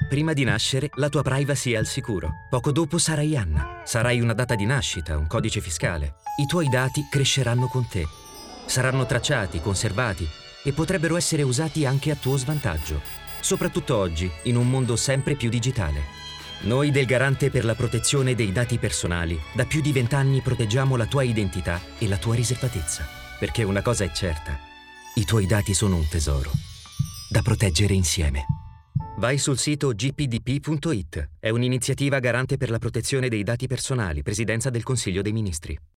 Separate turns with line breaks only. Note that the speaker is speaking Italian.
Prima di nascere, la tua privacy è al sicuro. Poco dopo sarai Anna. Sarai una data di nascita, un codice fiscale. I tuoi dati cresceranno con te. Saranno tracciati, conservati e potrebbero essere usati anche a tuo svantaggio. Soprattutto oggi, in un mondo sempre più digitale. Noi del Garante per la protezione dei dati personali da più di 20 anni proteggiamo la tua identità e la tua riservatezza. Perché una cosa è certa: i tuoi dati sono un tesoro da proteggere insieme. Vai sul sito gpdp.it. È un'iniziativa Garante per la protezione dei dati personali, Presidenza del Consiglio dei Ministri.